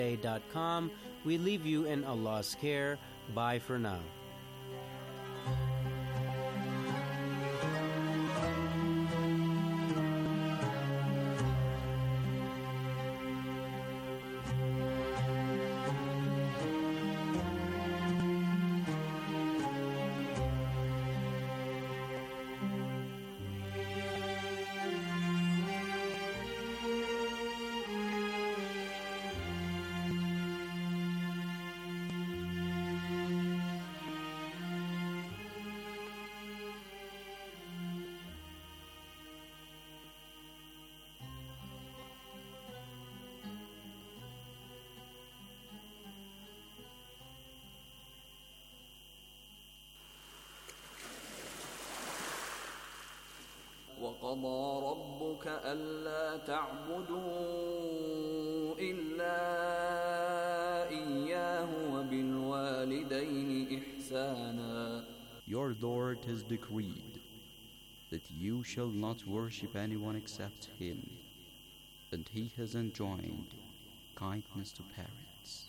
We leave you in Allah's care. Bye for now. وَقَضَى رَبُّكَ أَلَّا تَعْبُدُوا إِلَّا إِيَّاهُ وَبِالْوَالِدَيْنِ إِحْسَانًا. Your Lord has decreed that you shall not worship anyone except Him, and He has enjoined kindness to parents.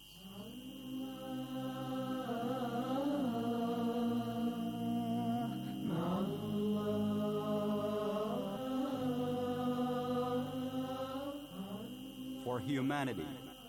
For humanity.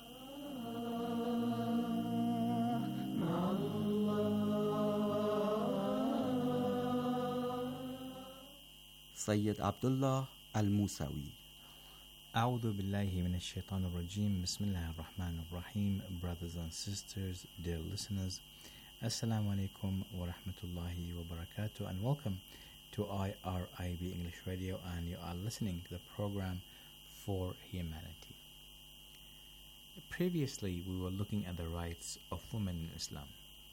Sayyid Abdullah Al-Musawi. A'udhu billahi minash shaitanir rajim. Bismillahir rahmanir rahim. Brothers and sisters, dear listeners, Assalamu alaikum wa rahmatullahi wa barakatuh, and welcome to IRIB English Radio, and you are listening to the program For Humanity. Previously, we were looking at the rights of women in Islam.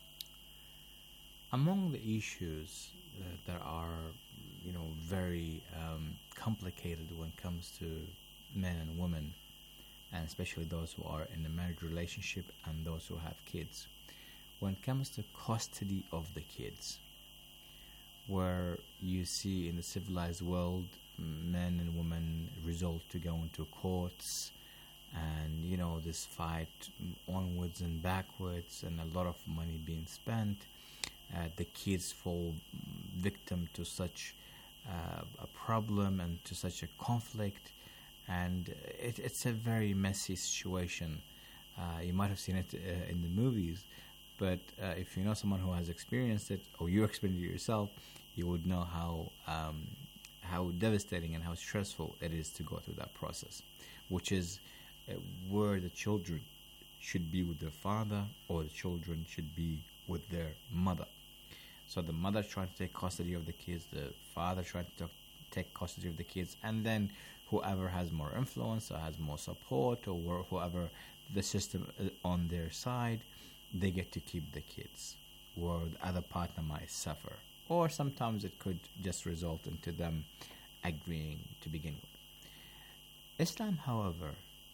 Among the issues that are, very complicated when it comes to men and women, and especially those who are in a marriage relationship and those who have kids, when it comes to custody of the kids, where you see in the civilized world men and women resort to go into courts, and this fight onwards and backwards, and a lot of money being spent. The kids fall victim to such a problem and to such a conflict, and it's a very messy situation. You might have seen it in the movies, but if you know someone who has experienced it, or you experienced it yourself, you would know how devastating and how stressful it is to go through that process, which is where the children should be with their father, or the children should be with their mother. So the mother trying to take custody of the kids, the father trying to take custody of the kids, and then whoever has more influence or has more support, or whoever the system is on their side, they get to keep the kids, where the other partner might suffer. Or sometimes it could just result into them agreeing to begin with. Islam, however,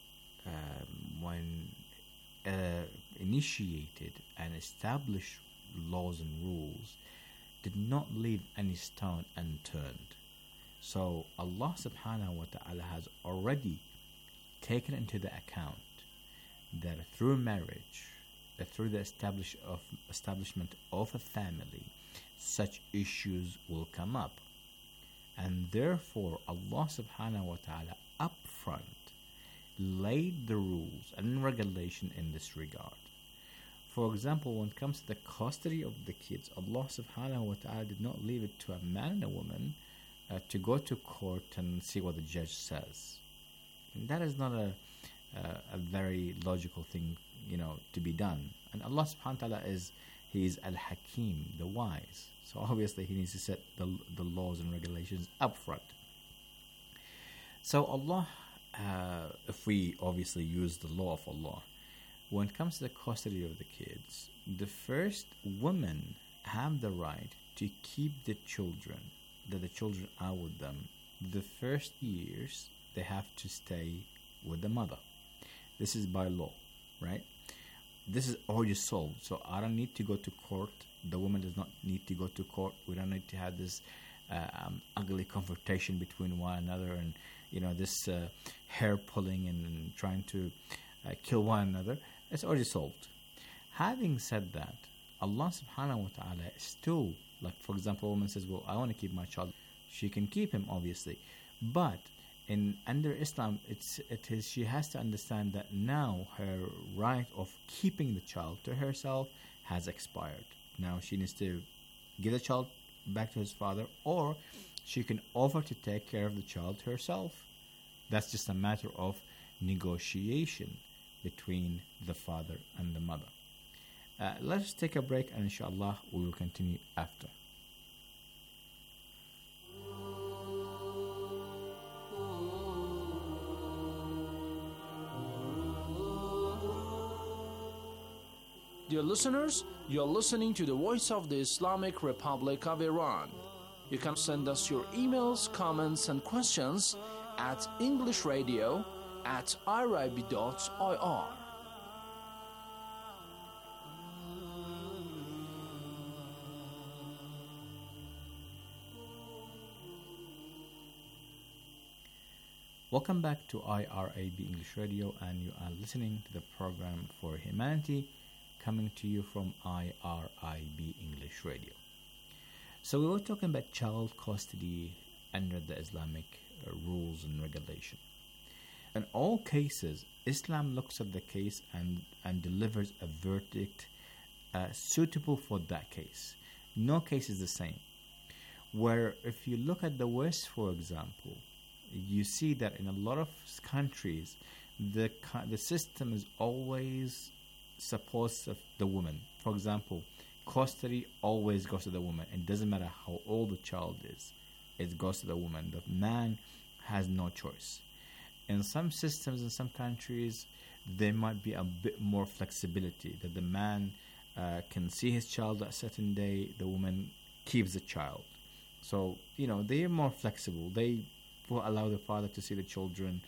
when initiated and established laws and rules, did not leave any stone unturned. So Allah subhanahu wa ta'ala has already taken into the account that through marriage, that through the establishment of a family, such issues will come up. And therefore Allah subhanahu wa ta'ala upfront laid the rules and regulation in this regard. For example, when it comes to the custody of the kids, Allah subhanahu wa ta'ala did not leave it to a man and a woman to go to court and see what the judge says. And that is not a very logical thing, to be done. And Allah subhanahu wa ta'ala is Al-Hakim, the wise. So obviously He needs to set the laws and regulations up front. So Allah, if we obviously use the law of Allah, when it comes to the custody of the kids, the first women have the right to keep the children, that the children are with them. The first years, they have to stay with the mother. This is by law, right? This is already solved, so I don't need to go to court. The woman does not need to go to court. We don't need to have this ugly confrontation between one another, and this hair pulling and trying to kill one another, it's already solved. Having said that, Allah subhanahu wa ta'ala is still, like for example, a woman says, well, I want to keep my child. She can keep him, obviously. But under Islam, she has to understand that now her right of keeping the child to herself has expired. Now she needs to give the child back to his father, or she can offer to take care of the child herself. That's just a matter of negotiation between the father and the mother. Let's take a break, and inshallah we will continue after. Dear listeners, you are listening to the Voice of the Islamic Republic of Iran. You can send us your emails, comments, and questions at englishradio@irib.ir. Welcome back to IRIB English Radio, and you are listening to the program For Humanity, coming to you from IRIB English Radio. So we were talking about child custody under the Islamic rules and regulation. In all cases, Islam looks at the case and delivers a verdict suitable for that case. No case is the same. Where if you look at the West, for example, you see that in a lot of countries, the system is always supports of the woman. For example, custody always goes to the woman. It doesn't matter how old the child is. It goes to the woman. The man has no choice. In some systems, in some countries, there might be a bit more flexibility, that the man can see his child at a certain day, the woman keeps the child. So, they are more flexible. They will allow the father to see the children,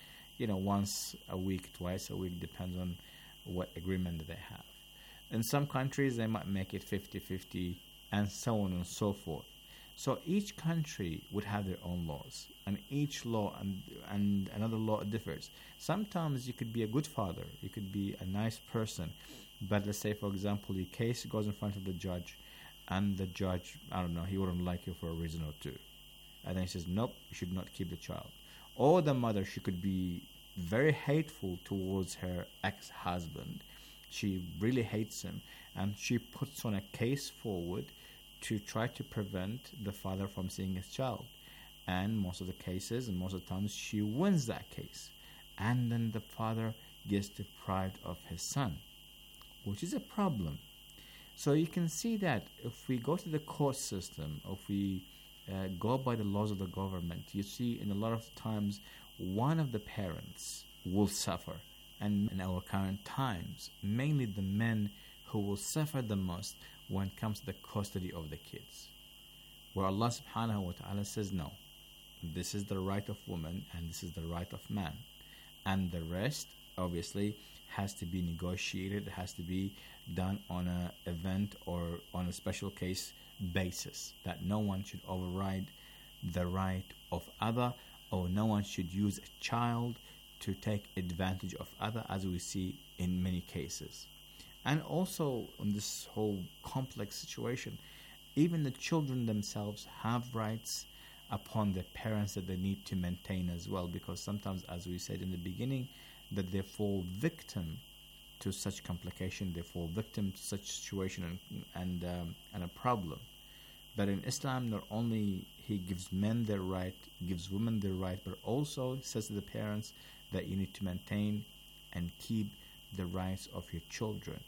once a week, twice a week, depends on what agreement they have. In some countries, they might make it 50-50, and so on and so forth. So each country would have their own laws, and each law and another law differs. Sometimes you could be a good father, you could be a nice person, but let's say, for example, your case goes in front of the judge, and the judge, I don't know, he wouldn't like you for a reason or two. And then he says, nope, you should not keep the child. Or the mother, she could be very hateful towards her ex-husband. She really hates him, and she puts on a case forward to try to prevent the father from seeing his child. And most of the cases, and most of the times, she wins that case. And then the father gets deprived of his son, which is a problem. So you can see that if we go to the court system, if we go by the laws of the government, you see in a lot of times one of the parents will suffer. And in our current times, mainly the men who will suffer the most when it comes to the custody of the kids. Where Allah subhanahu wa ta'ala says, no, this is the right of woman and this is the right of man. And the rest, obviously, has to be negotiated, has to be done on an event or on a special case basis, that no one should override the right of other, or no one should use a child to take advantage of other, as we see in many cases. And also in this whole complex situation, even the children themselves have rights upon their parents that they need to maintain as well, because sometimes, as we said in the beginning, that they fall victim to such complication, they fall victim to such situation and a problem. But in Islam, not only he gives men their right, gives women their right, but also says to the parents that you need to maintain and keep the rights of your children.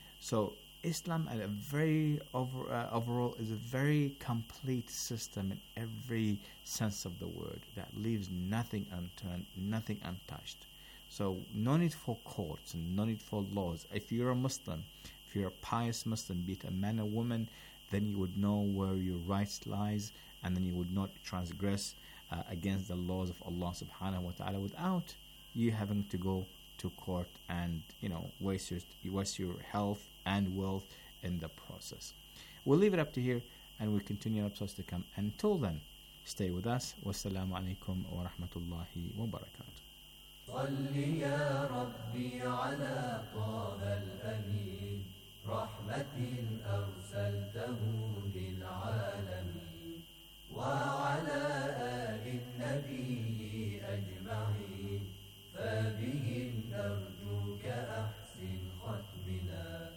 So Islam, at a very overall, is a very complete system in every sense of the word, that leaves nothing unturned, nothing untouched. So no need for courts and no need for laws. If you're a Muslim, if you're a pious Muslim, be it a man or woman, then you would know where your rights lies, and then you would not transgress against the laws of Allah subhanahu wa ta'ala without you having to go to court and waste your health and wealth in the process. We'll leave it up to here, and we'll continue episodes to come. Until then, stay with us. Wassalamu alaikum wa rahmatullahi wa barakatuh. صل يا ربي على طه الأمين رحمة أرسلته للعالمين وعلى آل النبي أجمعين فبهم نرجوك أحسن ختمنا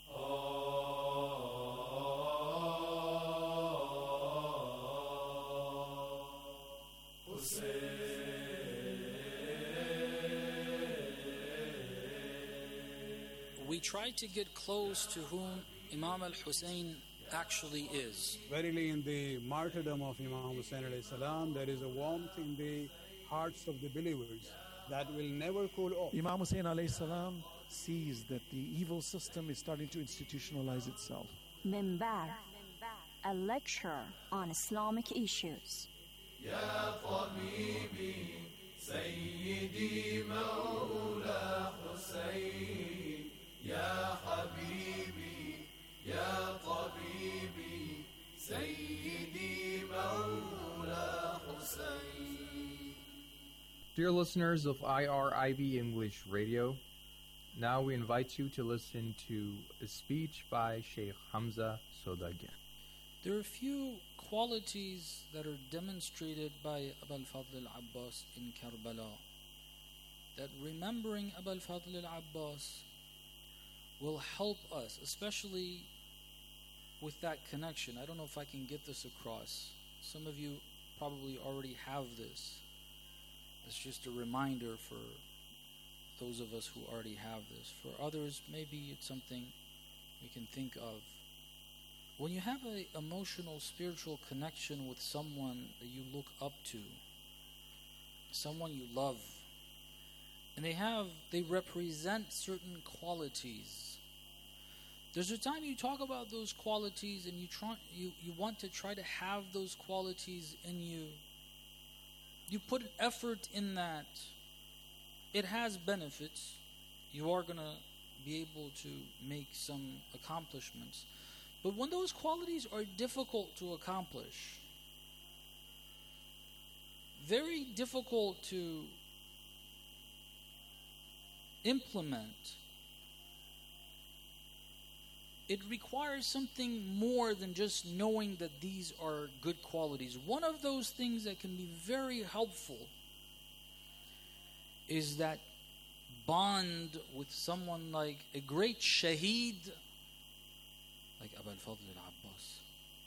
We try to get close to whom Imam al-Hussein actually is. Verily, in the martyrdom of Imam Hussein alayhi salam, there is a warmth in the hearts of the believers that will never cool off. Imam Hussein alayhi salam sees that the evil system is starting to institutionalize itself. Minbar, a lecture on Islamic issues. يا طبيبي سيدي مولا حسين يا حبيبي يا طبيبي سيدي مولا حسين. Dear listeners of IRIB English Radio, now we invite you to listen to a speech by Sheikh Hamza Sodagian. There are a few qualities that are demonstrated by Abu al-Fadl al-Abbas in Karbala, that remembering Abu al-Fadl al-Abbas will help us, especially with that connection. I don't know if I can get this across. Some of you probably already have this. It's just a reminder for those of us who already have this. For others, maybe it's something we can think of. When you have an emotional, spiritual connection with someone that you look up to, someone you love, and they represent certain qualities. There's a time you talk about those qualities and you want to try to have those qualities in you. You put effort in that. It has benefits. You are going to be able to make some accomplishments. But when those qualities are difficult to accomplish, very difficult to implement, it requires something more than just knowing that these are good qualities. One of those things that can be very helpful is that bond with someone like a great shaheed, like Abu al-Fadl al-Abbas.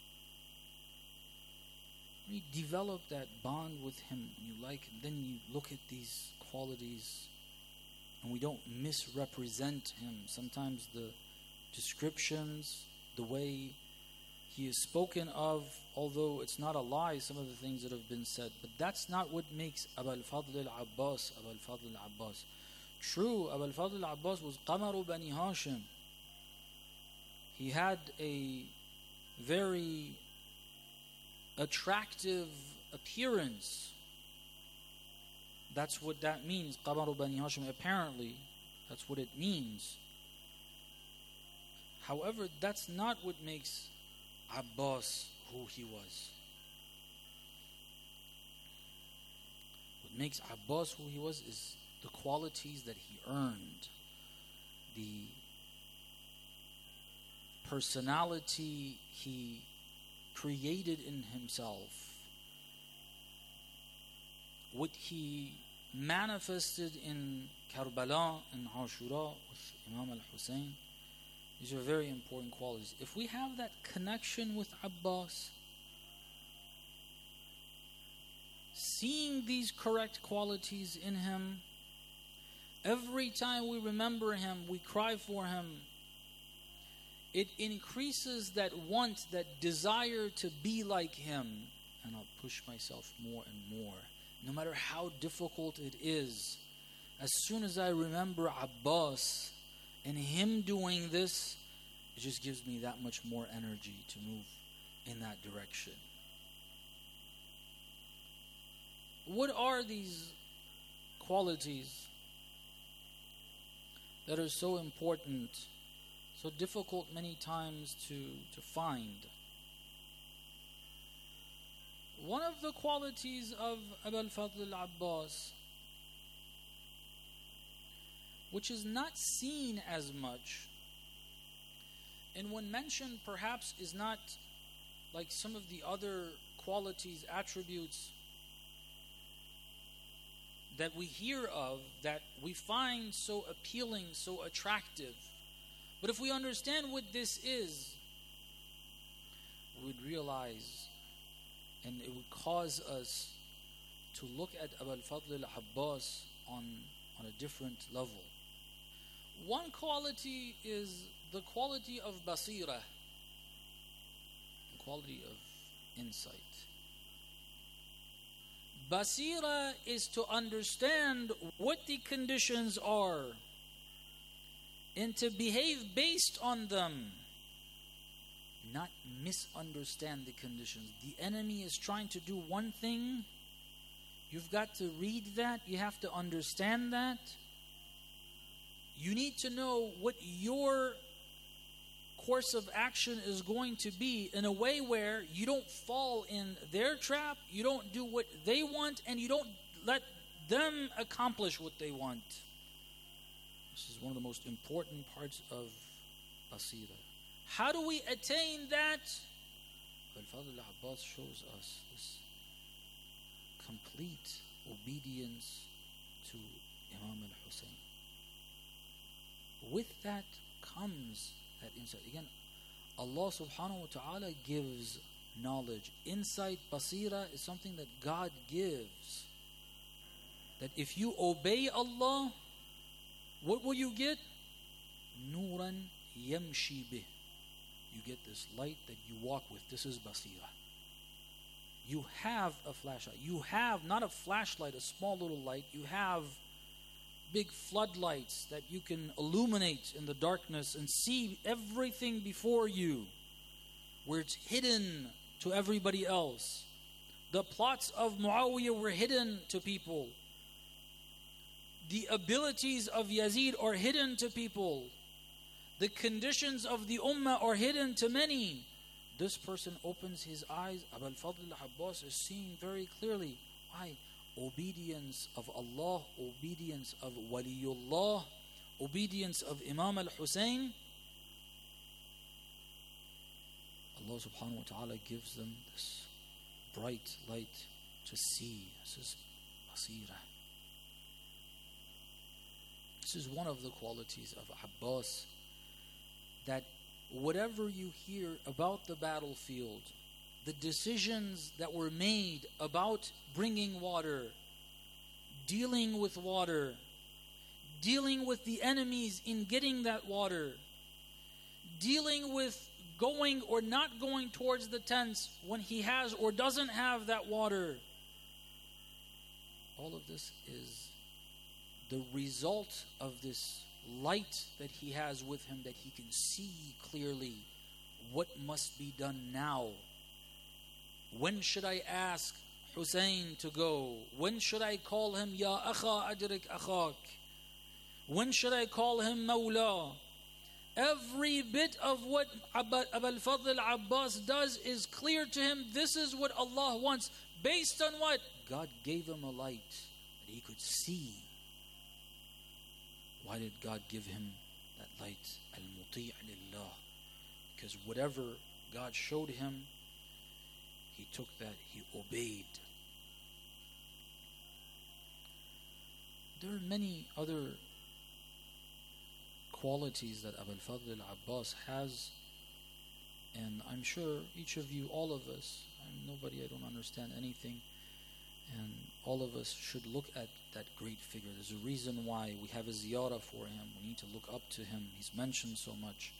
You develop that bond with him, you like him, then you look at these qualities, and we don't misrepresent him. Sometimes the descriptions, the way he is spoken of, although it's not a lie, some of the things that have been said, but that's not what makes Abu al-Fadl al-Abbas Abu al-Fadl al-Abbas. True, Abu al-Fadl al-Abbas was Qamaru Bani Hashim. He had a very attractive appearance. That's what that means, Qamaru Bani Hashim. Apparently, that's what it means. However, that's not what makes Abbas who he was. What makes Abbas who he was is the qualities that he earned, the personality he created in himself, what he manifested in Karbala and Ashura with Imam al-Hussein. These are very important qualities. If we have that connection with Abbas, seeing these correct qualities in him, every time we remember him, we cry for him, it increases that want, that desire to be like him. And I'll push myself more and more. No matter how difficult it is, as soon as I remember Abbas and him doing this, it just gives me that much more energy to move in that direction. What are these qualities that are so important, so difficult many times to find? One of the qualities of Abu al-Fadl al-Abbas which is not seen as much, and when mentioned perhaps is not like some of the other qualities, attributes that we hear of, that we find so appealing, so attractive. But if we understand what this is, we would realize, and it would cause us to look at Abu al-Fadl al-Abbas on a different level. One quality is the quality of basira, the quality of insight. Basira is to understand what the conditions are and to behave based on them, not misunderstand the conditions. The enemy is trying to do one thing. You've got to read that. You have to understand that. You need to know what your course of action is going to be in a way where you don't fall in their trap, you don't do what they want, and you don't let them accomplish what they want. This is one of the most important parts of basira. How do we attain that? Al-Fadl al-Abbas shows us this complete obedience to Imam al-Hussein. With that comes that insight. Again, Allah subhanahu wa ta'ala gives knowledge. Insight, basira, is something that God gives. That if you obey Allah, what will you get? Nuran yamshi bih. You get this light that you walk with. This is basira. You have a flashlight. You have not a flashlight, a small little light. You have big floodlights that you can illuminate in the darkness and see everything before you, where it's hidden to everybody else. The plots of Muawiyah were hidden to people. The abilities of Yazid are hidden to people. The conditions of the ummah are hidden to many. This person opens his eyes. Abu al-Fadl al-Abbas is seeing very clearly. Why? Obedience of Allah, obedience of Waliullah, obedience of Imam al-Hussein. Allah subhanahu wa ta'ala gives them this bright light to see. This is basira. This is one of the qualities of Abbas, that whatever you hear about the battlefield, the decisions that were made about bringing water, dealing with water, dealing with the enemies in getting that water, dealing with going or not going towards the tents when he has or doesn't have that water. All of this is the result of this light that he has with him, that he can see clearly what must be done now. When should I ask Hussein to go? When should I call him Ya Akha Adrik Akhak? When should I call him Mawla? Every bit of what Abu al-Fadl al-Abbas does is clear to him. This is what Allah wants. Based on what? God gave him a light that he could see. Why did God give him that light? Al-Muti' lillah. Because whatever God showed him, he took that, he obeyed. There are many other qualities that Abu al-Fadl al-Abbas has, and I'm sure each of you, all of us, I'm nobody, I don't understand anything, and all of us should look at that great figure. There's a reason why we have a ziyarah for him. We need to look up to him. He's mentioned so much.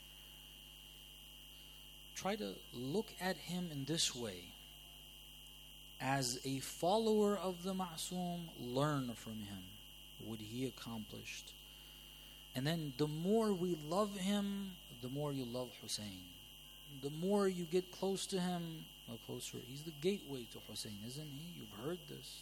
Try to look at him in this way. As a follower of the Ma'soom, learn from him what he accomplished. And then the more we love him, the more you love Hussein. The more you get close to him, the closer. He's the gateway to Hussein, isn't he? You've heard this.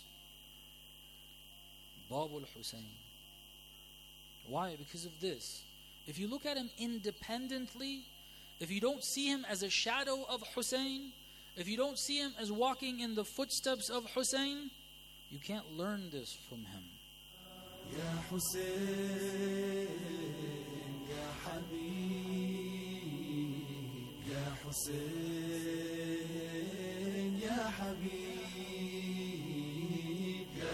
Babul Hussein. Why? Because of this. If you look at him independently, if you don't see him as a shadow of Hussein, if you don't see him as walking in the footsteps of Hussein, you can't learn this from him. يا حسين يا حبيب يا حسين يا حبيب يا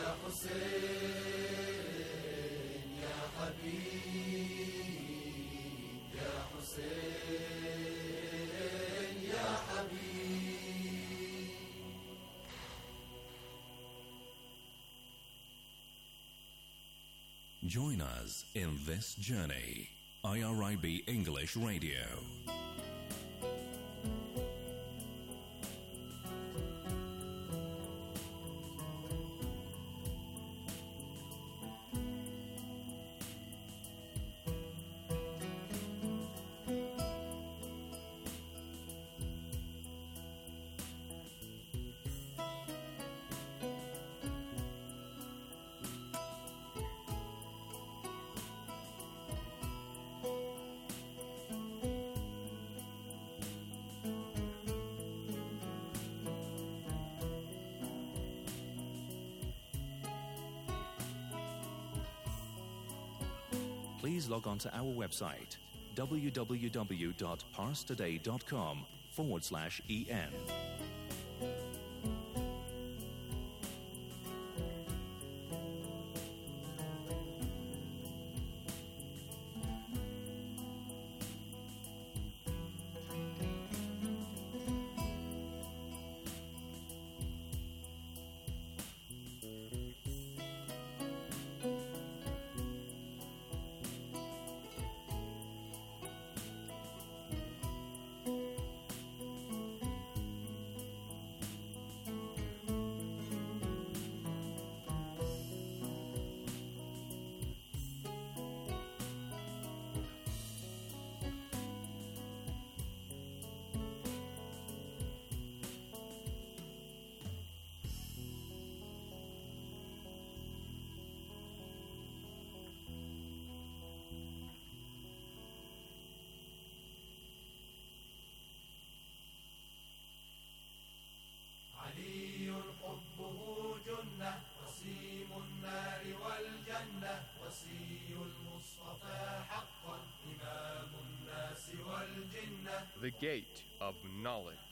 حسين يا حبيب يا حسين يا حبيب. Join us in this journey. IRIB English Radio. Please log on to our website www.parstoday.com/en. علي حبه جنة وسيم النار والجنة وسي المصطفى حقا إمام الناس والجنة. The Gate of Knowledge.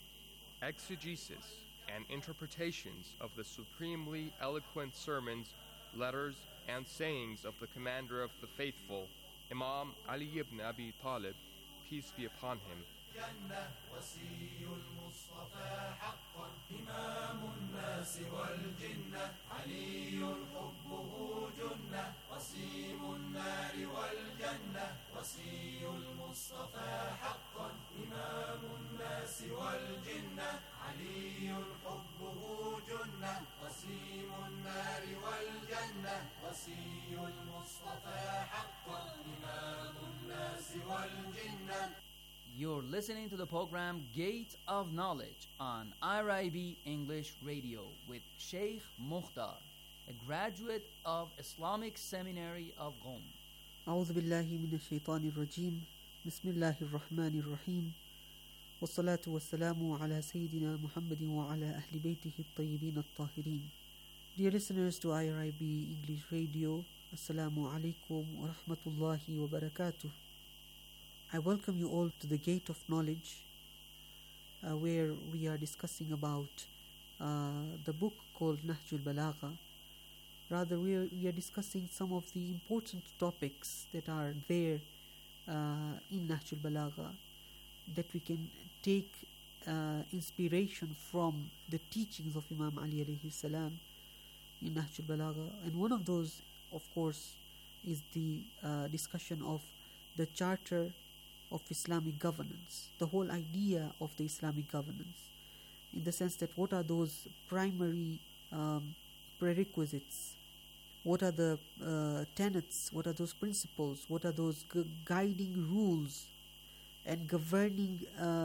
Exegesis and interpretations of the supremely eloquent sermons, letters, and sayings of the Commander of the Faithful, Imam Ali ibn Abi Talib, peace be upon him. جنة وسي المصطفى حقا إمام الناس والجنة. علي حبه جنة وسيم النار والجنة وسي المصطفى حقا إمام الناس والجنة. علي حبه جنة وسيم النار والجنة وسي المصطفى حقا إمام الناس والجنة. You're listening to the program Gate of Knowledge on IRIB English Radio with Sheikh Mukhtar, a graduate of Islamic Seminary of Qom. أعوذ بالله من الشيطان الرجيم. بسم الله الرحمن الرحيم. والصلاة والسلام على سيدنا محمد وعلى أهل بيته الطيبين الطاهرين. Dear listeners to IRIB English Radio, Assalamu alaikum wa rahmatullahi wa barakatuh. I welcome you all to the Gate of Knowledge, where we are discussing about the book called Nahjul Balagha. Rather, we are discussing some of the important topics that are there in Nahjul Balagha, that we can take inspiration from the teachings of Imam Ali alayhi salam in Nahjul Balagha. And one of those, of course, is the discussion of the Charter of Islamic governance, the whole idea of the Islamic governance, in the sense that what are those primary prerequisites, what are the tenets, what are those principles, what are those guiding rules and governing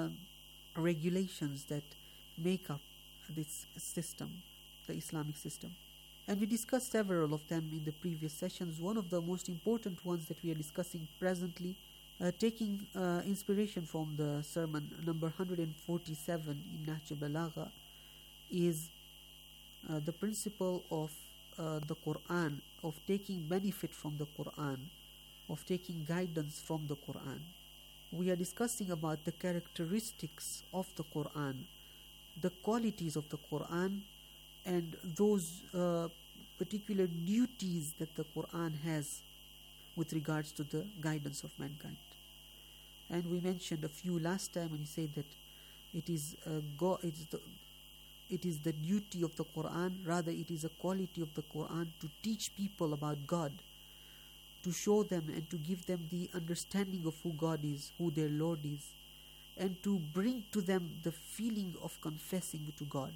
regulations that make up this system, the Islamic system. And we discussed several of them in the previous sessions. One of the most important ones that we are discussing presently, taking inspiration from the sermon number 147 in Nahjul Balagha, is the principle of the Quran of taking benefit from the Quran, of taking guidance from the Quran. We are discussing about the characteristics of the Quran, the qualities of the Quran, and those particular duties that the Quran has with regards to the guidance of mankind. And we mentioned a few last time, and he said that it is the duty of the Quran, rather it is a quality of the Quran to teach people about God, to show them and to give them the understanding of who God is, who their Lord is, and to bring to them the feeling of confessing to God.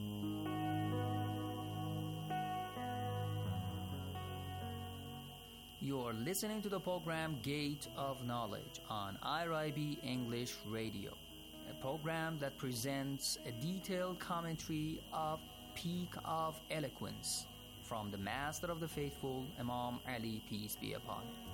You are listening to the program Gate of Knowledge on IRIB English Radio, a program that presents a detailed commentary of Peak of Eloquence from the Master of the Faithful, Imam Ali, peace be upon him.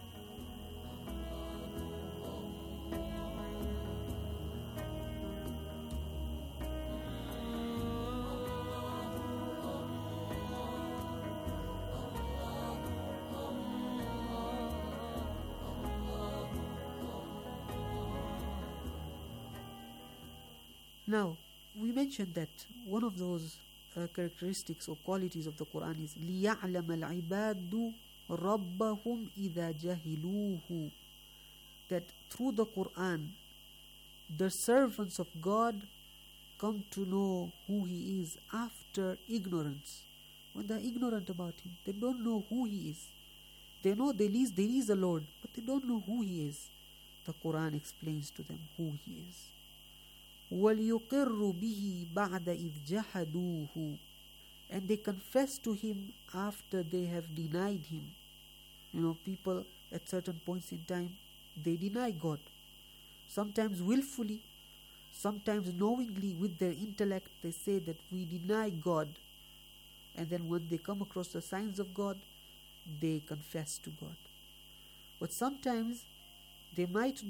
Now, we mentioned that one of those characteristics or qualities of the Quran is لِيَعْلَمَ الْعِبَادُ رَبَّهُمْ إِذَا جَهِلُوهُ, that through the Quran the servants of God come to know who He is after ignorance. When they are ignorant about Him, they don't know who He is. They know there is a Lord, but they don't know who He is. The Quran explains to them who He is. وَلْيُقِرُّ بِهِ بَعْدَ إِذْ جَحَدُوهُ, and they confess to Him after they have denied Him. People at certain points in time, they deny God. Sometimes willfully, sometimes knowingly with their intellect, they say that we deny God. And then when they come across the signs of God, they confess to God. But sometimes they might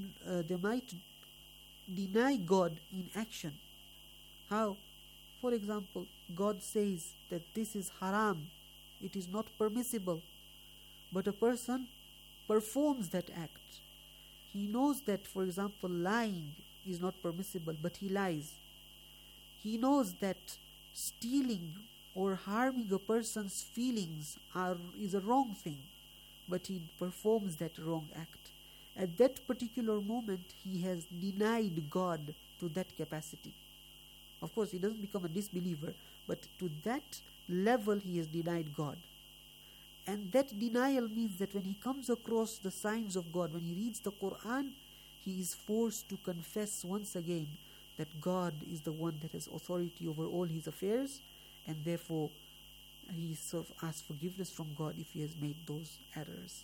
deny God in action. How? For example, God says that this is haram, it is not permissible, but a person performs that act. He knows that, for example, lying is not permissible, but he lies. He knows that stealing or harming a person's feelings is a wrong thing, but he performs that wrong act. At that particular moment, he has denied God to that capacity. Of course, he doesn't become a disbeliever, but to that level he has denied God. And that denial means that when he comes across the signs of God, when he reads the Quran, he is forced to confess once again that God is the one that has authority over all his affairs, and therefore he asks forgiveness from God if he has made those errors.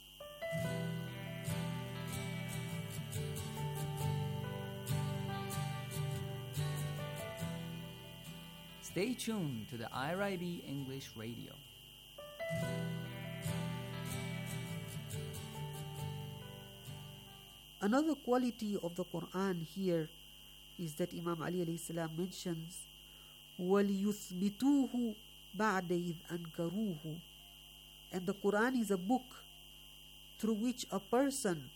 Stay tuned to the IRIB English Radio. Another quality of the Quran here is that Imam Ali alayhi salam mentions وَلِيُثْبِتُوهُ بَعْدَ إِذْ أَنْكَرُوهُ, and the Quran is a book through which a person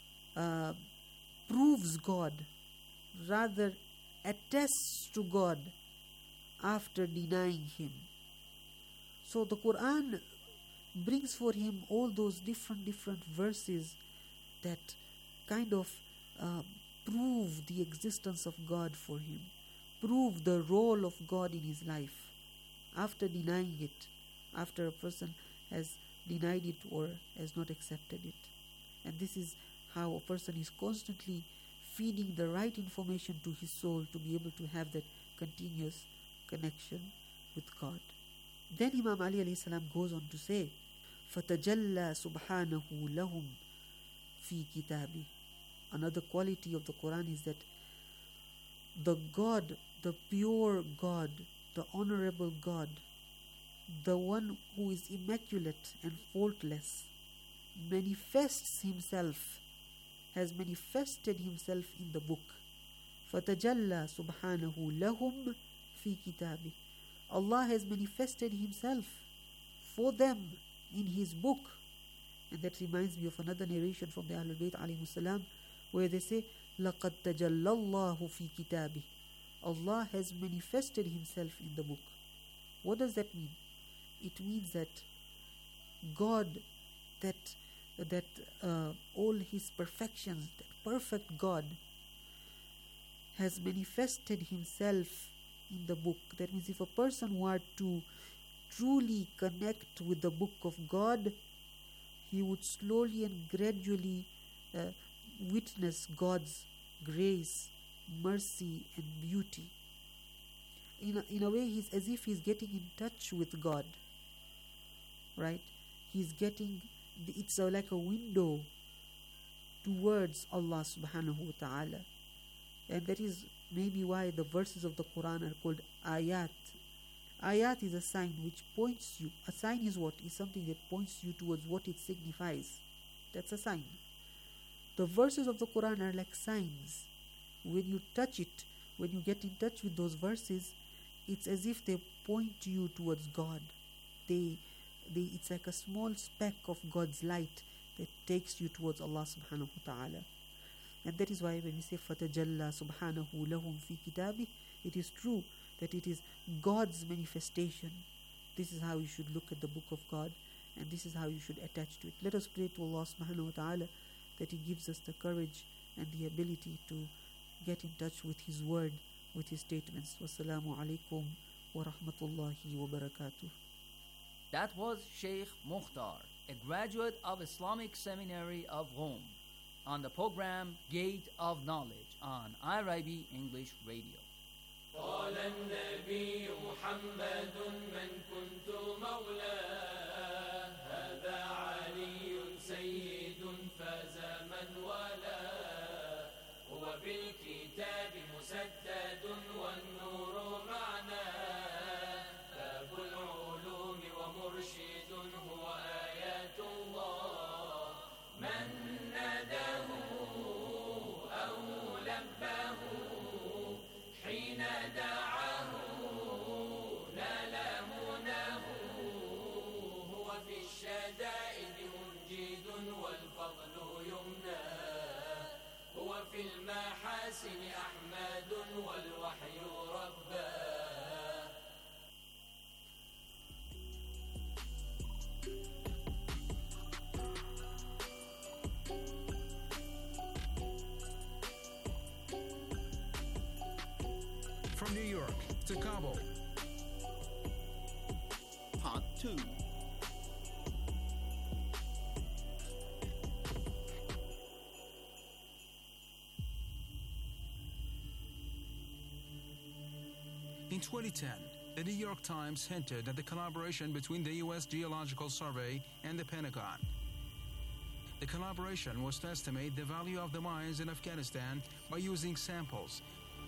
proves God, rather attests to God after denying Him. So the Quran brings for him all those different verses that kind of prove the existence of God for him, prove the role of God in his life after denying it, after a person has denied it or has not accepted it. And this is how a person is constantly feeding the right information to his soul to be able to have that continuous connection with God. Then Imam Ali alayhi salam goes on to say, فَتَجَلَّى سُبْحَانَهُ لَهُمْ فِي كِتَابِهِ. Another quality of the Quran is that the God, the pure God, the honorable God, the one who is immaculate and faultless, manifests himself, has manifested himself in the book. فَتَجَلَّى سُبْحَانَهُ لَهُمْ فِي كِتَابِهِ. Allah has manifested Himself for them in his book. And that reminds me of another narration from the Ahlul Bayt alayhi salam, where they say, لَقَدْ تَجَلَّى اللَّهُ فِي كِتَابِهِ. Allah has manifested himself in the book. What does that mean? It means that God, that all his perfections, that perfect God has manifested himself in the book. That means if a person were to truly connect with the book of God, he would slowly and gradually witness God's grace, mercy and beauty. In a way, he's as if he's getting in touch with God, right? He's getting, it's like a window towards Allah subhanahu wa ta'ala. And that is maybe why the verses of the Quran are called ayat. Ayat is a sign which points you. A sign is what? Is something that points you towards what it signifies. That's a sign. The verses of the Quran are like signs. When you touch it, when you get in touch with those verses, it's as if they point you towards God. It's like a small speck of God's light that takes you towards Allah subhanahu wa ta'ala. And that is why when we say فَتَجَلَّى سُبْحَانَهُ لَهُمْ فِي كِتَابِهِ, it is true that it is God's manifestation. This is how you should look at the book of God, and this is how you should attach to it. Let us pray to Allah subhanahu wa ta'ala that He gives us the courage and the ability to get in touch with His word, with His statements. Wassalamu alaikum wa rahmatullahi wa barakatuh. That was Sheikh Mukhtar, a graduate of Islamic Seminary of Rome, on the program Gate of Knowledge on IRIB English Radio. قال النبي محمد من كنت مولاه هذا علي سيد فاز من والاه هو بالكتاب مسدد والنور معناه باب العلوم ومرشد هو آيات الله من ناداه أو لباه حين دعاه نال مناه هو في الشدائد منجد والفضل يمناه هو في المحاسن أحمد والوحي رباه. From New York to Kabul. Part 2. In 2010, the New York Times hinted at the collaboration between the U.S. Geological Survey and the Pentagon. The collaboration was to estimate the value of the mines in Afghanistan by using samples.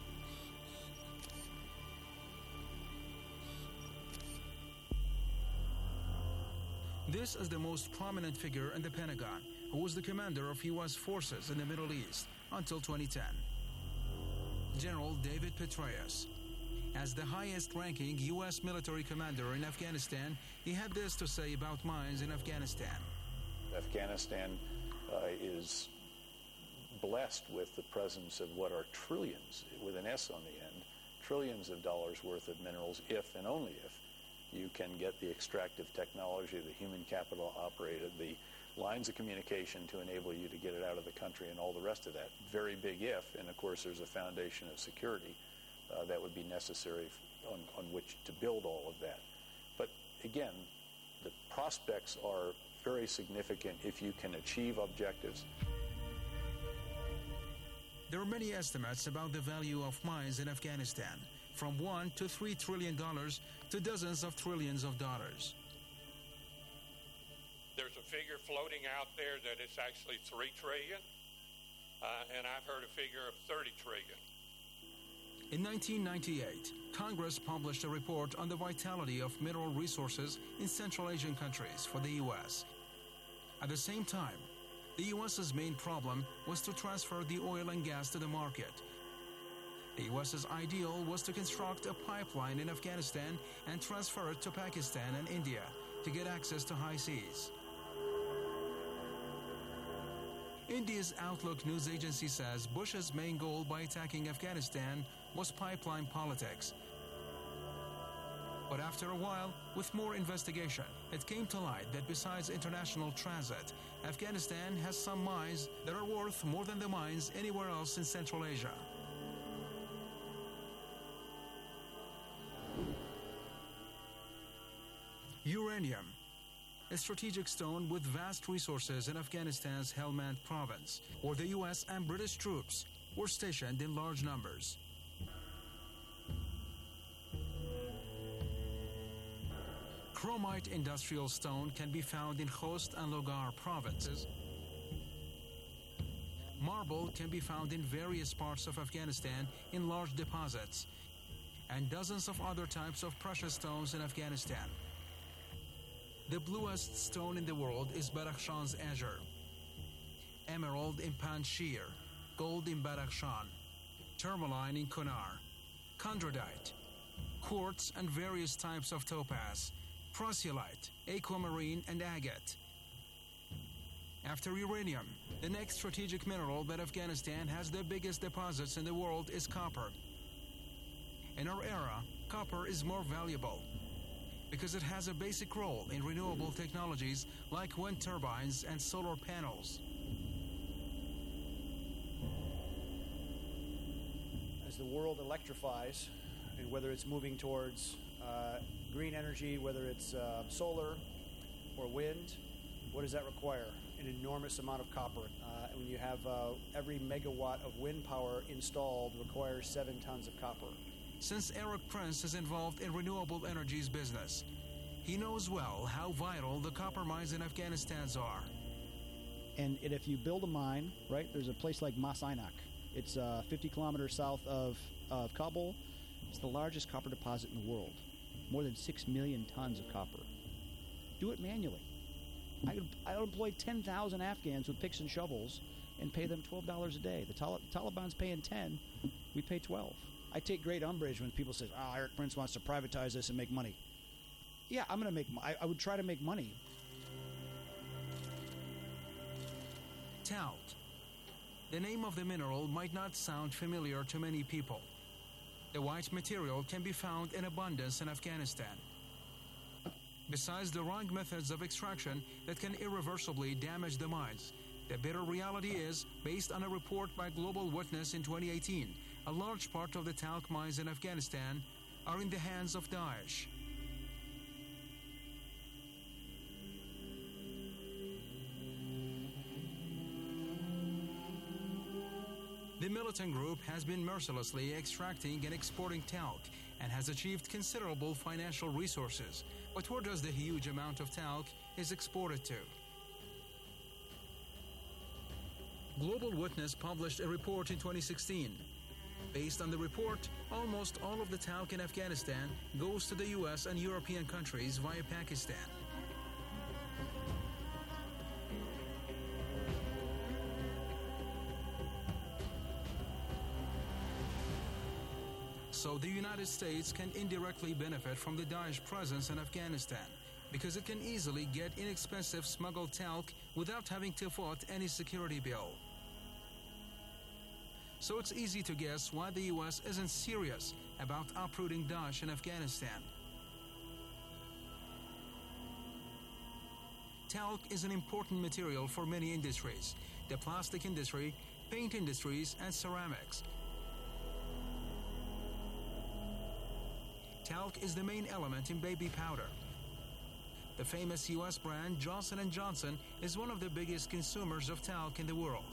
This is the most prominent figure in the Pentagon, who was the commander of U.S. forces in the Middle East until 2010. General David Petraeus. As the highest-ranking U.S. military commander in Afghanistan, he had this to say about mines in Afghanistan. Afghanistan is blessed with the presence of what are trillions, with an S on the end, trillions of dollars worth of minerals, if and only if you can get the extractive technology, the human capital operated, the lines of communication to enable you to get it out of the country and all the rest of that. Very big if, and of course there's a foundation of security that would be necessary on which to build all of that. But again, the prospects are very significant if you can achieve objectives. There are many estimates about the value of mines in Afghanistan, from $1 to $3 trillion to dozens of trillions of dollars. There's a figure floating out there that it's actually $3 trillion, and I've heard a figure of $30 trillion. In 1998, Congress published a report on the vitality of mineral resources in Central Asian countries for the U.S. At the same time, the U.S.'s main problem was to transfer the oil and gas to the market. The U.S.'s ideal was to construct a pipeline in Afghanistan and transfer it to Pakistan and India, to get access to high seas. India's Outlook news agency says Bush's main goal by attacking Afghanistan was pipeline politics. But after a while, with more investigation, it came to light that besides international transit, Afghanistan has some mines that are worth more than the mines anywhere else in Central Asia. Uranium, a strategic stone with vast resources in Afghanistan's Helmand province, where the US and British troops were stationed in large numbers. Chromite industrial stone can be found in Khost and Logar provinces. Marble can be found in various parts of Afghanistan in large deposits, and dozens of other types of precious stones in Afghanistan. The bluest stone in the world is Badakhshan's azure, emerald in Panjshir, gold in Badakhshan, tourmaline in Kunar, chondrodite, quartz and various types of topaz, prasiolite, aquamarine and agate. After uranium, the next strategic mineral that Afghanistan has the biggest deposits in the world is copper. In our era, copper is more valuable because it has a basic role in renewable technologies like wind turbines and solar panels. As the world electrifies, and whether it's moving towards green energy, whether it's solar or wind, what does that require? An enormous amount of copper. When you have every megawatt of wind power installed requires 7 tons of copper. Since Eric Prince is involved in renewable energies business, he knows well how vital the copper mines in Afghanistan are. And if you build a mine, right, there's a place like Mas Ainak. It's 50 kilometers south of Kabul. It's the largest copper deposit in the world. More than 6 million tons of copper. Do it manually. I employ 10,000 Afghans with picks and shovels and pay them $12 a day. The Taliban's paying 10, we pay 12. I take great umbrage when people say, Eric Prince wants to privatize this and make money. Yeah, I'm going to make I would try to make money. Talc. The name of the mineral might not sound familiar to many people. The white material can be found in abundance in Afghanistan. Besides the wrong methods of extraction that can irreversibly damage the mines, the bitter reality is, based on a report by Global Witness in 2018, a large part of the talc mines in Afghanistan are in the hands of Daesh. The militant group has been mercilessly extracting and exporting talc and has achieved considerable financial resources. But where does the huge amount of talc is exported to? Global Witness published a report in 2016. Based on the report, almost all of the talc in Afghanistan goes to the US and European countries via Pakistan. So the United States can indirectly benefit from the Daesh presence in Afghanistan because it can easily get inexpensive smuggled talc without having to foot any security bill. So it's easy to guess why the US isn't serious about uprooting Daesh in Afghanistan. Talc is an important material for many industries: the plastic industry, paint industries, and ceramics. Talc is the main element in baby powder. The famous US brand Johnson & Johnson is one of the biggest consumers of talc in the world.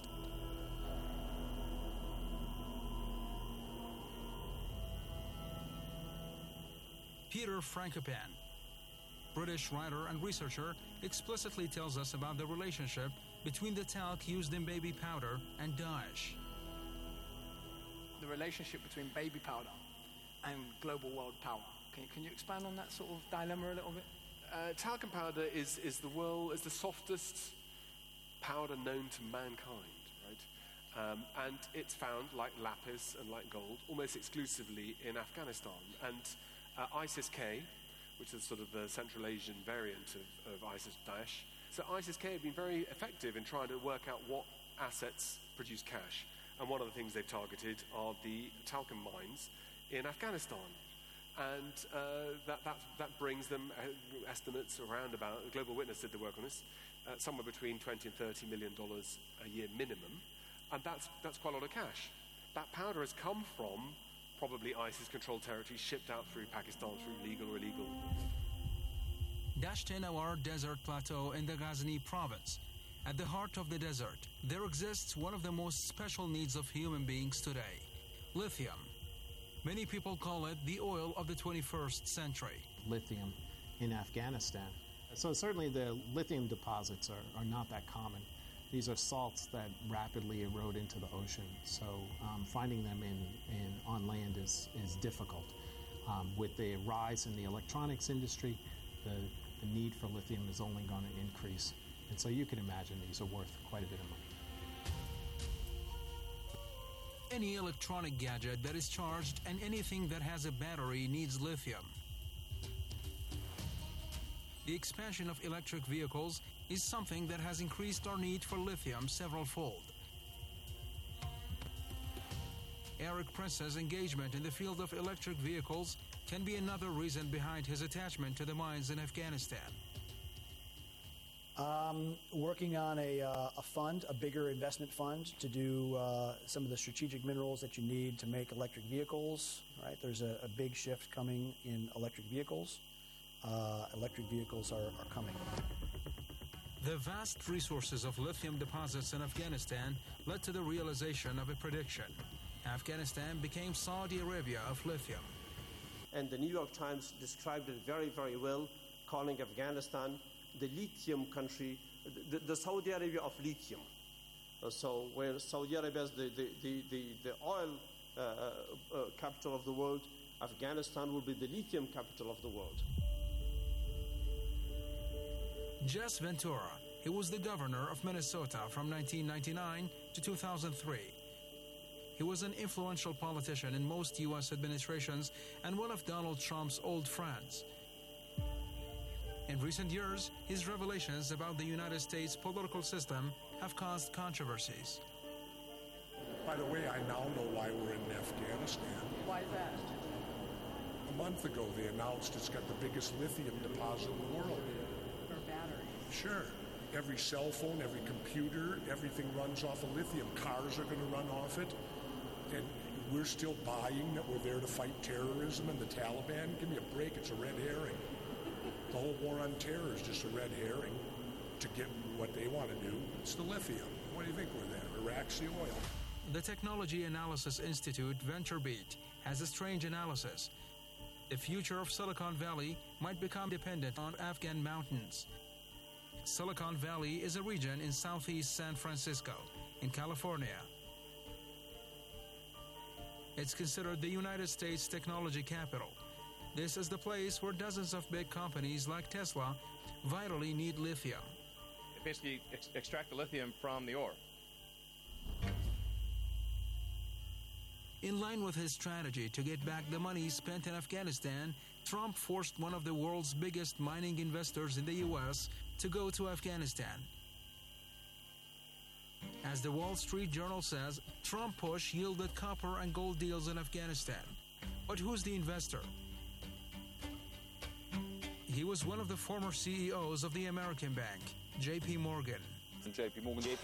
Peter Frankopan, British writer and researcher, explicitly tells us about the relationship between the talc used in baby powder and Daesh. The relationship between baby powder and global world power. Can you expand on that sort of dilemma a little bit? Talcum powder is the softest powder known to mankind, right? And it's found, like lapis and like gold, almost exclusively in Afghanistan. And ISIS-K, which is sort of the Central Asian variant of ISIS-Daesh. So ISIS-K have been very effective in trying to work out what assets produce cash. And one of the things they've targeted are the talcum mines in Afghanistan. And that brings them estimates around about, Global Witness did the work on this, somewhere between $20 and $30 million a year minimum. And that's quite a lot of cash. That powder has come from probably ISIS-controlled territories, shipped out through Pakistan through legal or illegal. Dasht Nawar Desert Plateau in the Ghazni province. At the heart of the desert, there exists one of the most special needs of human beings today, lithium. Many people call it the oil of the 21st century. Lithium in Afghanistan. So certainly the lithium deposits are not that common. These are salts that rapidly erode into the ocean, so finding them on land is difficult. With the rise in the electronics industry, the need for lithium is only going to increase. And so you can imagine these are worth quite a bit of money. Any electronic gadget that is charged and anything that has a battery needs lithium. The expansion of electric vehicles is something that has increased our need for lithium several-fold. Eric Prince's engagement in the field of electric vehicles can be another reason behind his attachment to the mines in Afghanistan. Working on a fund, a bigger investment fund to do some of the strategic minerals that you need to make electric vehicles. Right, there's a big shift coming in electric vehicles. Electric vehicles are coming. The vast resources of lithium deposits in Afghanistan led to the realization of a prediction. Afghanistan became Saudi Arabia of lithium. And the New York Times described it very, very well, calling Afghanistan the lithium country, the Saudi Arabia of lithium. So where Saudi Arabia is the oil capital of the world, Afghanistan will be the lithium capital of the world. Jess Ventura, he was the governor of Minnesota from 1999 to 2003. He was an influential politician in most U.S. administrations and one of Donald Trump's old friends. In recent years, his revelations about the United States political system have caused controversies. By the way, I now know why we're in Afghanistan. Why is that? A month ago, they announced it's got the biggest lithium deposit in the world. For batteries? Sure. Every cell phone, every computer, everything runs off of lithium. Cars are going to run off it. And we're still buying that we're there to fight terrorism and the Taliban. Give me a break. It's a red herring. The whole war on terror is just a red herring to get what they want to do. It's the lithium. What do you think we're there? Iraq's the oil. The Technology Analysis Institute, VentureBeat, has a strange analysis. The future of Silicon Valley might become dependent on Afghan mountains. Silicon Valley is a region in southeast San Francisco, in California. It's considered the United States technology capital. This is the place where dozens of big companies like Tesla vitally need lithium. Basically, extract the lithium from the ore. In line with his strategy to get back the money spent in Afghanistan, Trump forced one of the world's biggest mining investors in the U.S. to go to Afghanistan. As the Wall Street Journal says, Trump push yielded copper and gold deals in Afghanistan. But who's the investor? He was one of the former CEOs of the American bank, J.P. Morgan. J.P.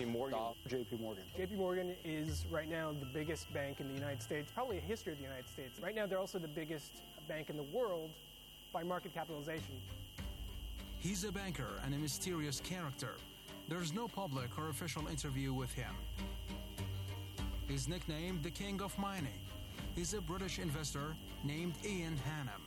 Morgan is right now the biggest bank in the United States, probably a history of the United States. Right now, they're also the biggest bank in the world by market capitalization. He's a banker and a mysterious character. There's no public or official interview with him. He's nicknamed the King of Mining. He's a British investor named Ian Hannam.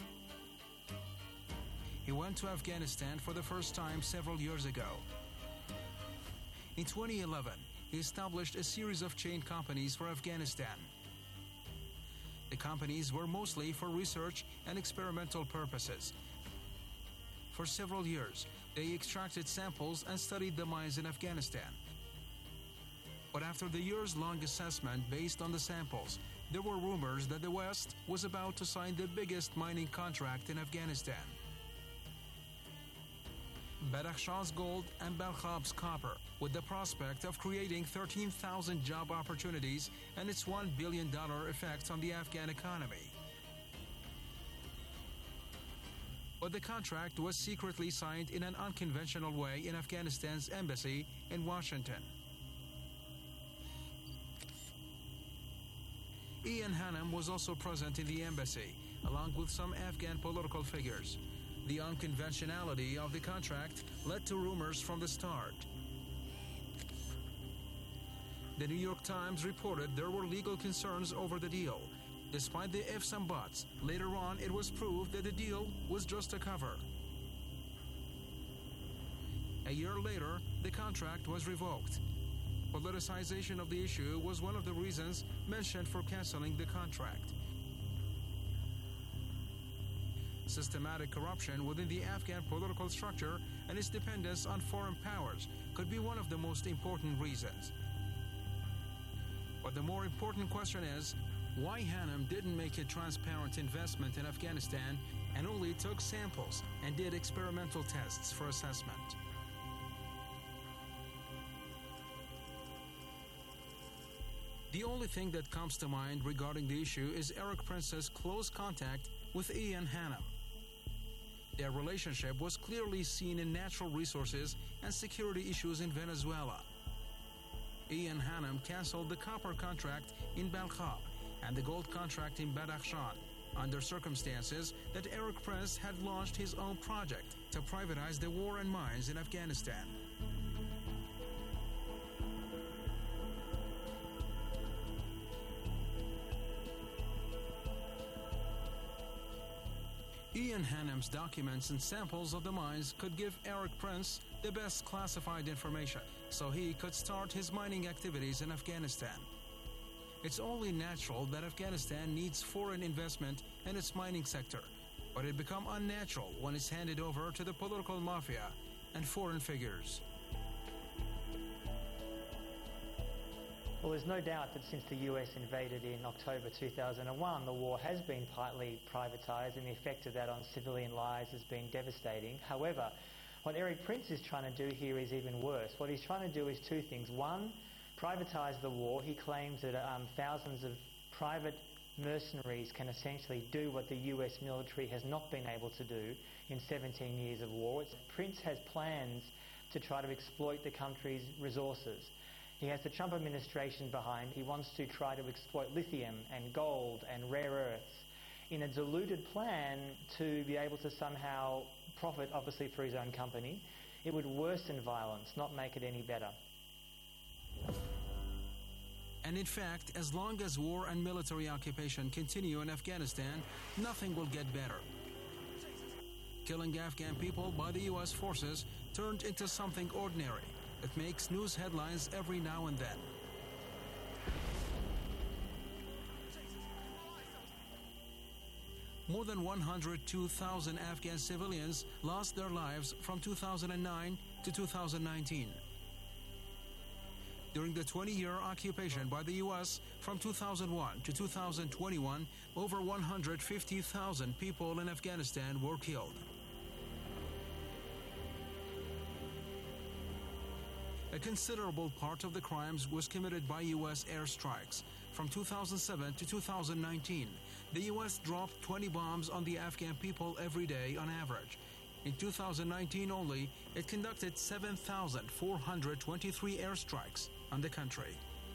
He went to Afghanistan for the first time several years ago. In 2011, he established a series of chain companies for Afghanistan. The companies were mostly for research and experimental purposes. For several years, they extracted samples and studied the mines in Afghanistan. But after the years-long assessment based on the samples, there were rumors that the West was about to sign the biggest mining contract in Afghanistan. Badakhshan's gold and Balkhab's copper, with the prospect of creating 13,000 job opportunities and its $1 billion effect on the Afghan economy. But the contract was secretly signed in an unconventional way in Afghanistan's embassy in Washington. Ian Hannum was also present in the embassy, along with some Afghan political figures. The unconventionality of the contract led to rumors from the start. The New York Times reported there were legal concerns over the deal. Despite the ifs and buts, later on it was proved that the deal was just a cover. A year later, the contract was revoked. Politicization of the issue was one of the reasons mentioned for canceling the contract. Systematic corruption within the Afghan political structure and its dependence on foreign powers could be one of the most important reasons. But the more important question is, why Hannum didn't make a transparent investment in Afghanistan and only took samples and did experimental tests for assessment. The only thing that comes to mind regarding the issue is Erik Prince's close contact with Ian Hannum. Their relationship was clearly seen in natural resources and security issues in Venezuela. Ian Hannum canceled the copper contract in Balkhab and the gold contract in Badakhshan under circumstances that Erik Prince had launched his own project to privatize the war and mines in Afghanistan. Ian Hannum's documents and samples of the mines could give Erik Prince the best classified information, so he could start his mining activities in Afghanistan. It's only natural that Afghanistan needs foreign investment in its mining sector, but it becomes unnatural when it's handed over to the political mafia and foreign figures. Well, there's no doubt that since the US invaded in October 2001, the war has been partly privatised, and the effect of that on civilian lives has been devastating. However, what Erik Prince is trying to do here is even worse. What he's trying to do is two things. One, privatise the war. He claims that thousands of private mercenaries can essentially do what the US military has not been able to do in 17 years of war. Prince has plans to try to exploit the country's resources. He has the Trump administration behind. He wants to try to exploit lithium and gold and rare earths in a diluted plan to be able to somehow profit, obviously, for his own company. It would worsen violence, not make it any better. And in fact, as long as war and military occupation continue in Afghanistan, nothing will get better. Killing Afghan people by the US forces turned into something ordinary that makes news headlines every now and then. More than 102,000 Afghan civilians lost their lives from 2009 to 2019. During the 20-year occupation by the U.S. from 2001 to 2021, over 150,000 people in Afghanistan were killed. A considerable part of the crimes was committed by U.S. airstrikes. From 2007 to 2019, the U.S. dropped 20 bombs on the Afghan people every day on average. In 2019 only, it conducted 7,423 airstrikes on the country.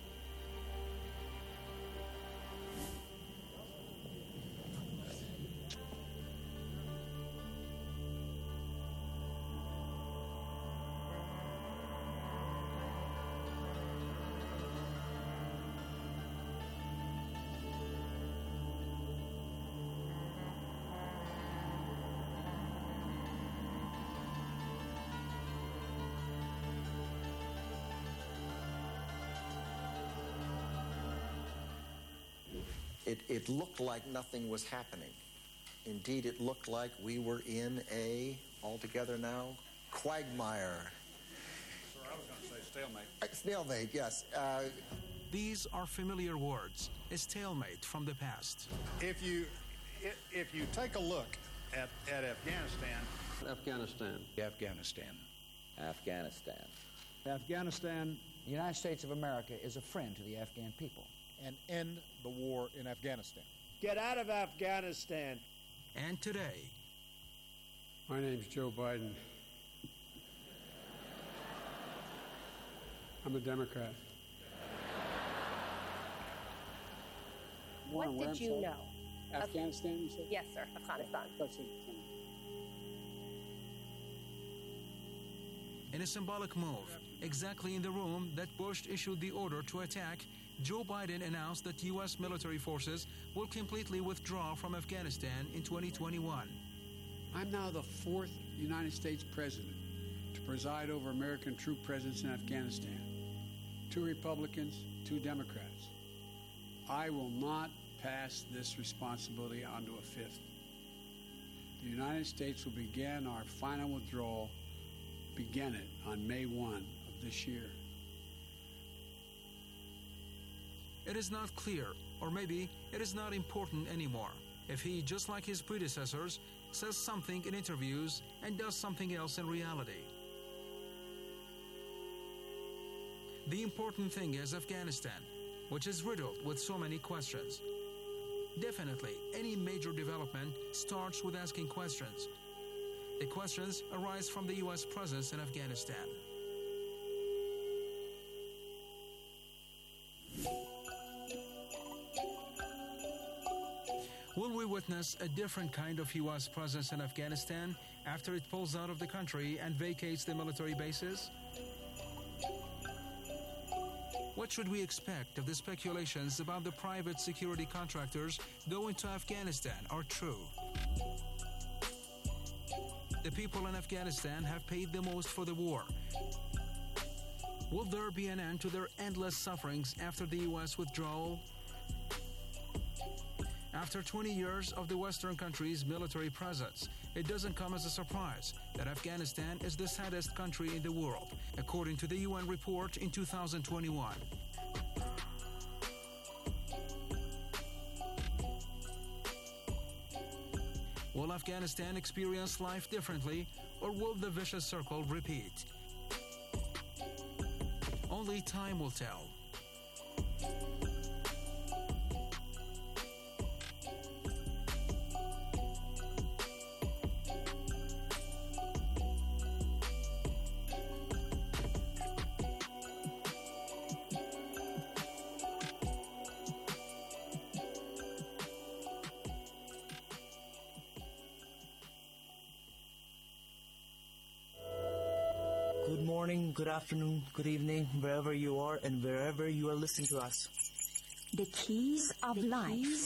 It looked like nothing was happening. Indeed, it looked like we were in a, altogether now, quagmire. Sir, I was going to say stalemate. Stalemate, yes. These are familiar words, a stalemate from the past. If you take a look at Afghanistan, Afghanistan. Afghanistan. Afghanistan. Afghanistan. The United States of America is a friend to the Afghan people. And end the war in Afghanistan. Get out of Afghanistan. And today. My name's Joe Biden. I'm a Democrat. What did you know? Afghanistan, you said? Yes, sir. Afghanistan. In a symbolic move, exactly in the room that Bush issued the order to attack, Joe Biden announced that U.S. military forces will completely withdraw from Afghanistan in 2021. I'm now the fourth United States president to preside over American troop presence in Afghanistan. 2 Republicans, 2 Democrats. I will not pass this responsibility on to a fifth. The United States will begin our final withdrawal, begin it on May 1 of this year. It is not clear, or maybe it is not important anymore, if he, just like his predecessors, says something in interviews and does something else in reality. The important thing is Afghanistan, which is riddled with so many questions. Definitely, any major development starts with asking questions. The questions arise from the U.S. presence in Afghanistan. Will we witness a different kind of U.S. presence in Afghanistan after it pulls out of the country and vacates the military bases? What should we expect if the speculations about the private security contractors going to Afghanistan are true? The people in Afghanistan have paid the most for the war. Will there be an end to their endless sufferings after the U.S. withdrawal? After 20 years of the Western country's military presence, it doesn't come as a surprise that Afghanistan is the saddest country in the world, according to the UN report in 2021. Will Afghanistan experience life differently, or will the vicious circle repeat? Only time will tell. Good morning, good afternoon, good evening, wherever you are and wherever you are listening to us. The Keys of Life.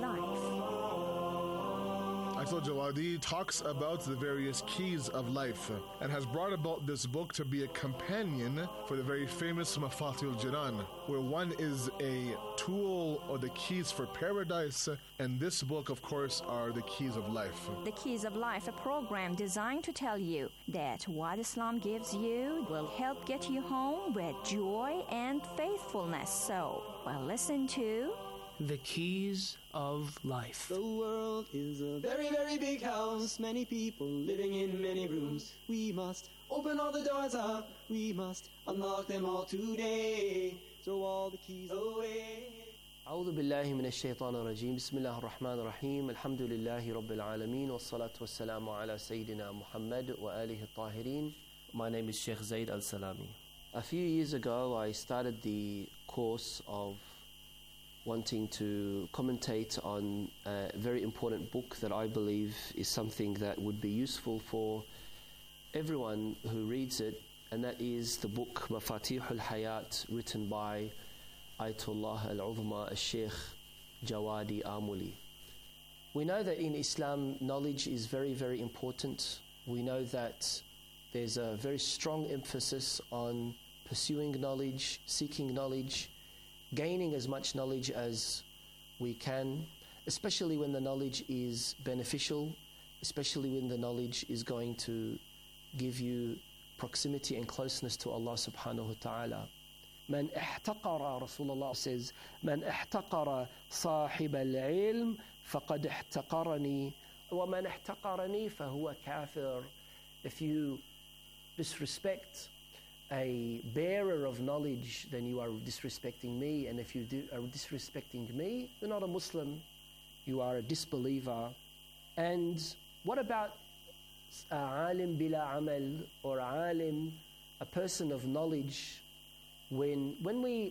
Ayatollah Jawadi talks about the various keys of life and has brought about this book to be a companion for the very famous Mafatihul Jinan, where one is a tool or the keys for paradise, and this book, of course, are the keys of life. The Keys of Life, a program designed to tell you that what Islam gives you will help get you home with joy and faithfulness. So, well, listen to The Keys of Life. The world is a very, very big house. Many people living in many rooms. We must open all the doors up. We must unlock them all today. Throw all the keys away. أعوذ بالله من الشيطان الرجيم بسم الله الرحمن الرحيم الحمد لله رب العالمين والصلاة والسلام على سيدنا محمد وآله الطاهرين. My name is Sheikh Zaid Al-Salami. A few years ago I started the course of wanting to commentate on a very important book that I believe is something that would be useful for everyone who reads it, and that is the book Mafatihul Hayat, written by Ayatollah Al-Uzma Al-Sheikh Jawadi Amuli. We know that in Islam knowledge is very, very important. We know that there's a very strong emphasis on pursuing knowledge, seeking knowledge, gaining as much knowledge as we can, especially when the knowledge is beneficial, especially when the knowledge is going to give you proximity and closeness to Allah subhanahu wa ta'ala. من احتقر, Rasulullah says, من احتقر صاحب العلم فقد احتقرني ومن احتقرني فهو كافر. if you disrespect a bearer of knowledge, then you are disrespecting me. And if you are disrespecting me, you're not a Muslim, you are a disbeliever. And what about alim bila amal, or alim, a person of knowledge? When we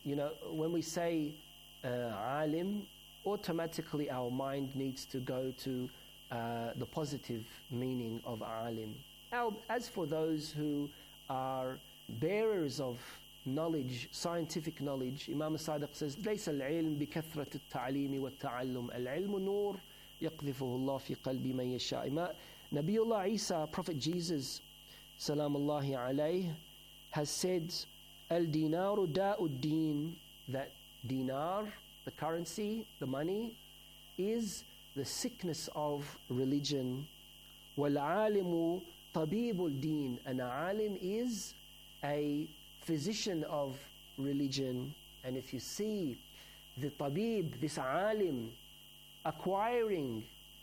say alim, automatically our mind needs to go to the positive meaning of alim. As for those who are bearers of knowledge, scientific knowledge, Imam Sadiq says, ليس العلم بكثرة التعليم والتعلم العلم نور يقذفه الله في قلب من يشاء. Nabiullah Isa, Prophet Jesus, salamullahi alayhi, has said, al-dinaru da'ud-din, that dinar, the currency, the money, is the sickness of religion. Wal-alimu tabibul din, an alim is a physician of religion. And if you see the tabib, this alim, acquiring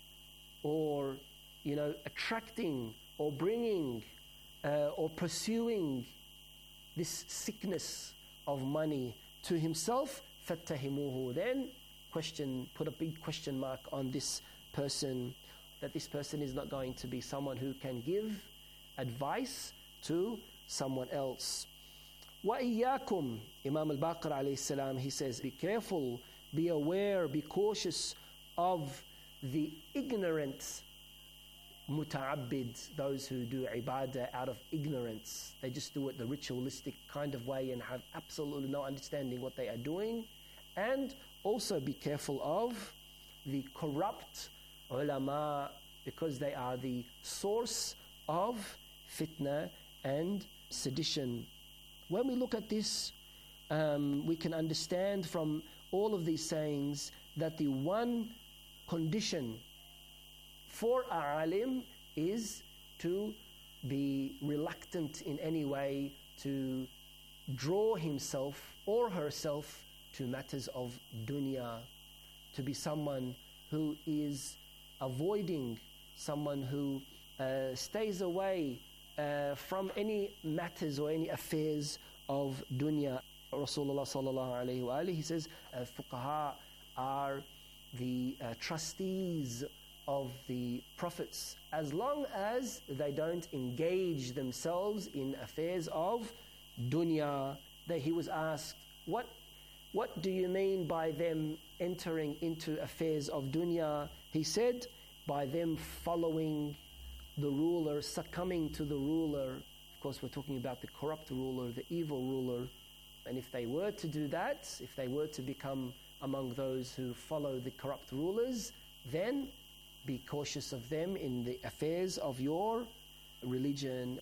or attracting or bringing or pursuing this sickness of money to himself, fattahimuhu, then put a big question mark on this person, that this person is not going to be someone who can give advice to someone else. Wa iyyakum, Imam al-Baqir alayhi salam, he says, be careful, be aware, be cautious of the ignorant muta'abbid, those who do ibadah out of ignorance. They just do it the ritualistic kind of way and have absolutely no understanding what they are doing. And also be careful of the corrupt ulama, because they are the source of fitna and sedition. When we look at this, we can understand from all of these sayings that the one condition for a alim is to be reluctant in any way to draw himself or herself to matters of dunya, to be someone who is avoiding, someone who stays away from any matters or any affairs of dunya. Rasulullah sallallahu alayhi wa alihi, he says, fuqaha are the trustees of the prophets, as long as they don't engage themselves in affairs of dunya. He was asked, what do you mean by them entering into affairs of dunya? He said, by them following the ruler, succumbing to the ruler. Of course, we're talking about the corrupt ruler, the evil ruler. And if they were to do that, if they were to become among those who follow the corrupt rulers, then be cautious of them in the affairs of your religion.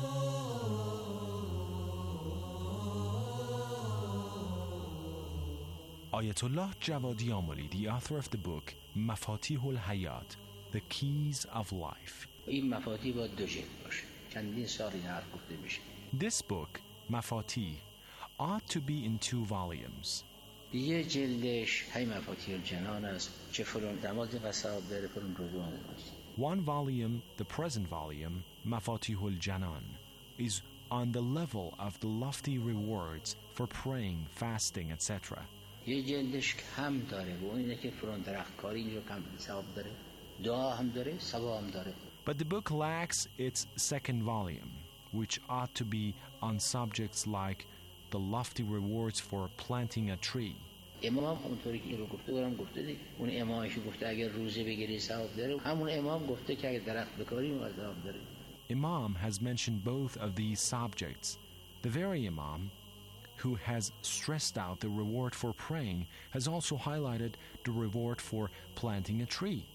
Ayatollah Javadi Amoli, the author of the book Mafatihul Hayat, The Keys of Life. This book, Mafatih, ought to be in 2 volumes. One volume, the present volume, Mafatihul Janan, is on the level of the lofty rewards for praying, fasting, etc. But the book lacks its second volume, which ought to be on subjects like the lofty rewards for planting a tree. Imam has mentioned both of these subjects. The very Imam who has stressed out the reward for praying has also highlighted the reward for planting a tree.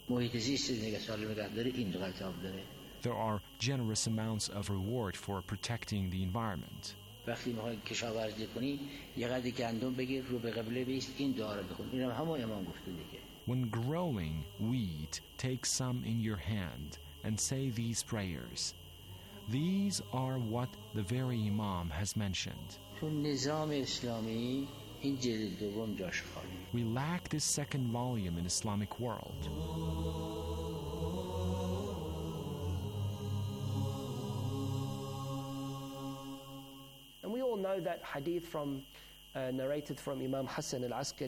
There are generous amounts of reward for protecting the environment. When growing wheat, take some in your hand and say these prayers. These are what the very Imam has mentioned. We lack this second volume in Islamic world. know that hadith narrated from Imam Hassan al-Askari